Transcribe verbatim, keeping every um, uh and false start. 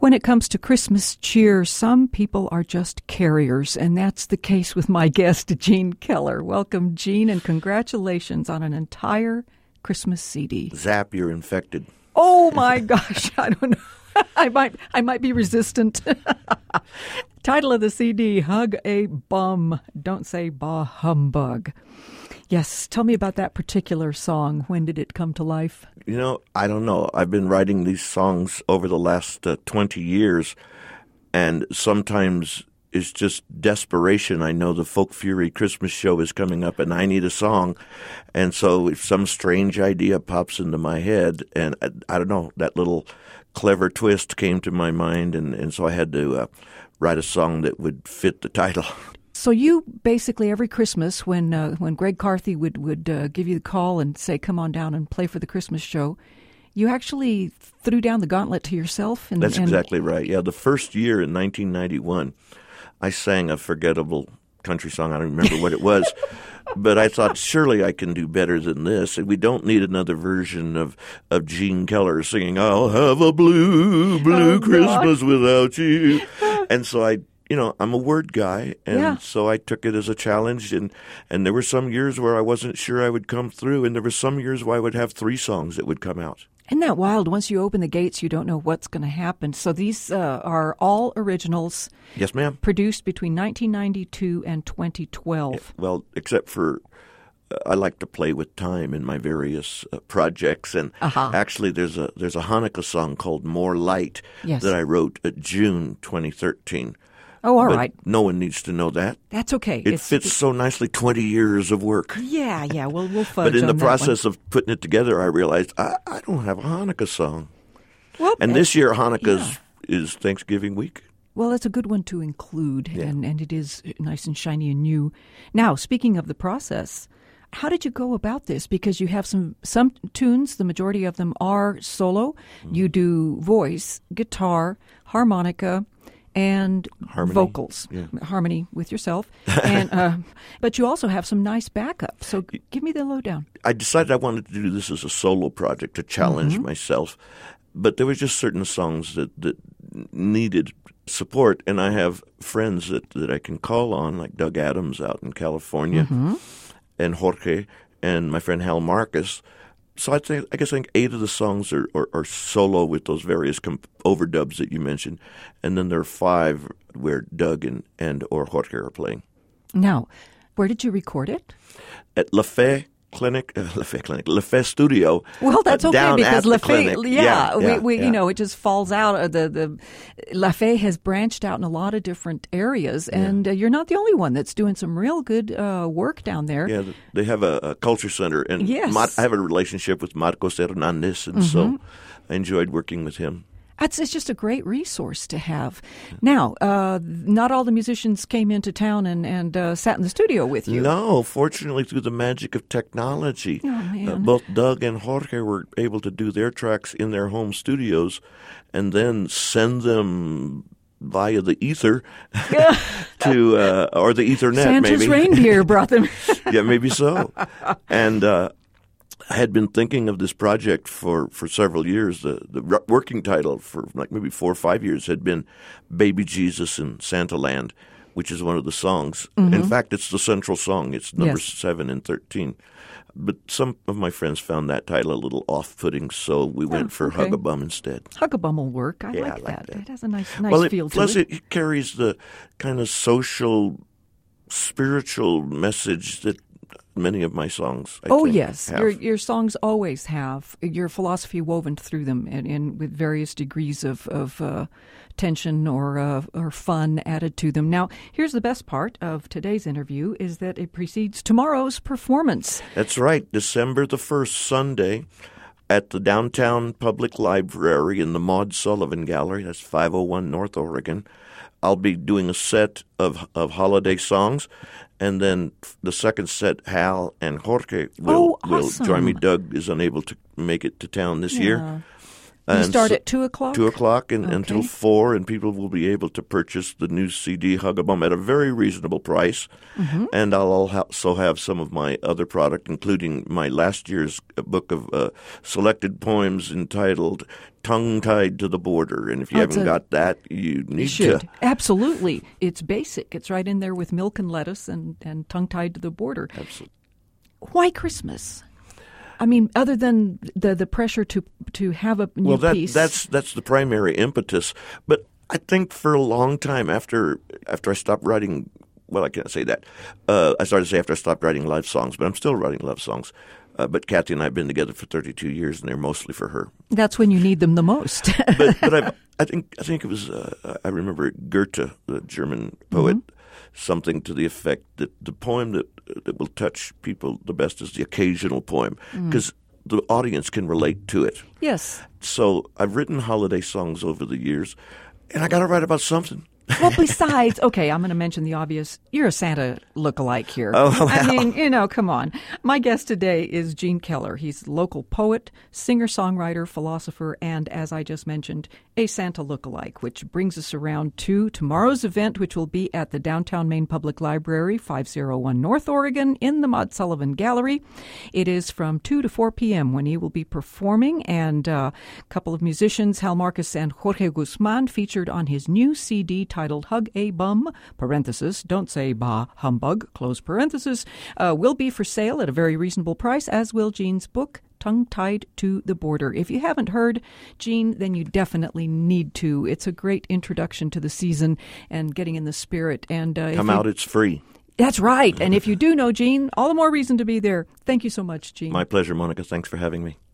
When it comes to Christmas cheer, some people are just carriers, and that's the case with my guest, Gene Keller. Welcome, Gene, and congratulations on an entire Christmas C D. Zap, you're infected. Oh, my gosh. I don't know. I might I might be resistant. Title of the C D, Hug a Bum. Don't say bah humbug. Yes, tell me about that particular song. When did it come to life? You know, I don't know. I've been writing these songs over the last uh, twenty years, and sometimes it's just desperation. I know the Folk Fury Christmas show is coming up, and I need a song. And so if some strange idea pops into my head, and I, I don't know, that little clever twist came to my mind, and, and so I had to uh, write a song that would fit the title. So you basically every Christmas when uh, when Greg Carthy would, would uh, give you the call and say, come on down and play for the Christmas show, you actually threw down the gauntlet to yourself? And, That's and... exactly right. Yeah, the first year in nineteen ninety-one, I sang a forgettable country song. I don't remember what it was. But I thought, surely I can do better than this. And we don't need another version of, of Gene Keller singing, I'll have a blue, blue oh, Christmas without you. And so I You know, I'm a word guy, and yeah. so I took it as a challenge, and, and there were some years where I wasn't sure I would come through, and there were some years where I would have three songs that would come out. Isn't that wild? Once you open the gates, you don't know what's going to happen. So these uh, are all originals. Yes, ma'am. Produced between nineteen ninety-two and twenty twelve. Yeah, well, except for uh, I like to play with time in my various uh, projects, and uh-huh. actually there's a there's a Hanukkah song called More Light yes. that I wrote in June twenty thirteen. Oh, all but right. No one needs to know that. That's okay. It it's, fits it's, so nicely, twenty years of work. Yeah, yeah, we'll, we'll fudge But in the on process that one. of putting it together, I realized I, I don't have a Hanukkah song. Well, and this year, Hanukkah yeah. is Thanksgiving week. Well, it's a good one to include, yeah. and, and it is nice and shiny and new. Now, speaking of the process, how did you go about this? Because you have some, some tunes, the majority of them are solo. Mm-hmm. You do voice, guitar, harmonica, and harmony. vocals, yeah. harmony with yourself. and uh, But you also have some nice backup. So give me the lowdown. I decided I wanted to do this as a solo project to challenge mm-hmm. myself. But there were just certain songs that, that needed support. And I have friends that, that I can call on, like Doug Adams out in California, mm-hmm. and Jorge, and my friend Hal Marcus. So I think I guess I think eight of the songs are, are, are solo with those various comp- overdubs that you mentioned, and then there are five where Doug and, and or Jorge are playing. Now, where did you record it? At La Fe Clinic, uh, La Fe Clinic, La Fe Studio. Well, that's uh, okay down because at La the Fe, clinic. yeah, yeah, we, yeah, we yeah. you know, it just falls out. Of the the La Fe has branched out in a lot of different areas, and yeah. uh, you're not the only one that's doing some real good uh, work down there. Yeah, they have a, a culture center, and yes. Mar- I have a relationship with Marcos Hernandez, and mm-hmm. so I enjoyed working with him. It's, it's just a great resource to have. Now, uh, not all the musicians came into town and, and uh, sat in the studio with you. No, fortunately, through the magic of technology, oh, man. Uh, both Doug and Jorge were able to do their tracks in their home studios and then send them via the ether to, uh, or the Ethernet, Santa's maybe. reindeer brought them. Yeah, maybe so. And uh, I had been thinking of this project for, for several years. The, the working title for like maybe four or five years had been Baby Jesus in Santa Land, which is one of the songs. Mm-hmm. In fact, it's the central song. It's number yes. seven and thirteen. But some of my friends found that title a little off-putting, so we yeah, went for okay. Hug a Bum instead. Hug a Bum will work. I, yeah, like, I like that. that. It has a nice, nice well, it, feel to plus it. Plus, it carries the kind of social, spiritual message that many of my songs, I oh think, yes, have. your your songs always have your philosophy woven through them, and, and with various degrees of of uh, tension or uh, or fun added to them. Now, here's the best part of today's interview: is that it precedes tomorrow's performance. That's right, December the first, Sunday, at the Downtown Public Library in the Maud Sullivan Gallery. That's five oh one North Oregon. I'll be doing a set of of holiday songs. And then the second set, Hal and Jorge will, oh, awesome. will join me. Doug is unable to make it to town this yeah. year. You And start so- at two o'clock? Two o'clock and, Okay. until four, and people will be able to purchase the new C D Hug-A-Bum at a very reasonable price. Mm-hmm. And I'll also have some of my other product, including my last year's book of uh, selected poems entitled "Tongue-Tied to the Border." And if you Oh, it's haven't a- got that, you need You should. to. Absolutely. It's basic. It's right in there with milk and lettuce and, and tongue-tied to the border. Absolutely. Why Christmas? I mean, other than the the pressure to to have a new Well, that, piece. that's that's the primary impetus. But I think for a long time after after I stopped writing, well, I can't say that. Uh, I started to say after I stopped writing love songs, but I'm still writing love songs. Uh, but Kathy and I have been together for thirty-two years, and they're mostly for her. That's when you need them the most. But but I've, I think I think it was uh, I remember Goethe, the German poet, Mm-hmm. something to the effect that the poem that that will touch people the best is the occasional poem, because the audience can relate to it. Yes. So I've written holiday songs over the years, and I got to write about something. Well, besides, okay, I'm going to mention the obvious. You're a Santa lookalike here. Oh, I well. mean, you know, come on. My guest today is Gene Keller. He's a local poet, singer-songwriter, philosopher, and, as I just mentioned, a Santa lookalike, which brings us around to tomorrow's event, which will be at the Downtown Maine Public Library, five oh one North Oregon, in the Maud Sullivan Gallery. It is from two to four p.m. when he will be performing, and uh, a couple of musicians, Hal Marcus and Jorge Guzman, featured on his new C D titled Hug-A-Bum, parenthesis, don't say bah humbug, close parenthesis, uh, will be for sale at a very reasonable price, as will Gene's book, Tongue-Tied to the Border. If you haven't heard Gene, then you definitely need to. It's a great introduction to the season and getting in the spirit. And uh, Come if you- out, it's free. That's right. And if you do know Gene, all the more reason to be there. Thank you so much, Gene. My pleasure, Monica. Thanks for having me.